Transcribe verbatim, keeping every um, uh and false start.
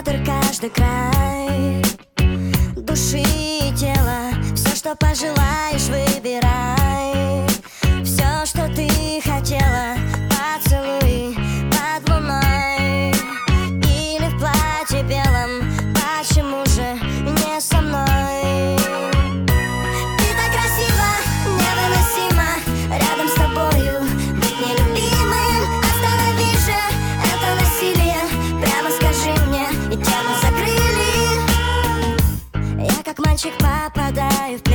кадр, каждый край души и тела. Все, что пожелаешь, выбирай. Все, что ты хотела, поцелуй под луной или в платье белом. Почему же не со мной? Ты так красива, невыносимо рядом с тобою быть нелюбимым. Останови же это насилие, прямо скажи мне, и тему закрыли. Я как мальчик попадаю в плен.